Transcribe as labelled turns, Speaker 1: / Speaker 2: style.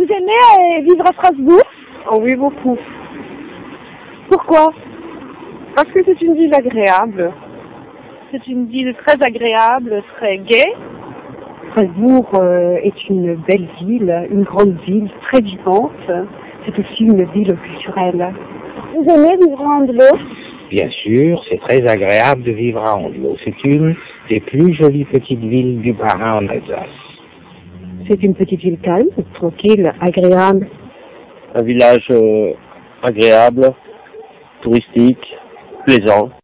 Speaker 1: aimez vivre à Strasbourg?
Speaker 2: Oh oui, beaucoup.
Speaker 1: Pourquoi?
Speaker 2: Parce que c'est une ville agréable.
Speaker 1: C'est une ville très agréable, très gaie.
Speaker 3: Strasbourg est une belle ville, une grande ville, très vivante. C'est aussi une ville culturelle.
Speaker 1: Vous aimez vivre à Andelot?
Speaker 4: Bien sûr, c'est très agréable de vivre à Andelot. C'est une des plus jolies petites villes du Bas-Rhin en Alsace.
Speaker 3: C'est une petite ville calme, tranquille, agréable.
Speaker 5: Un village agréable, touristique, plaisant.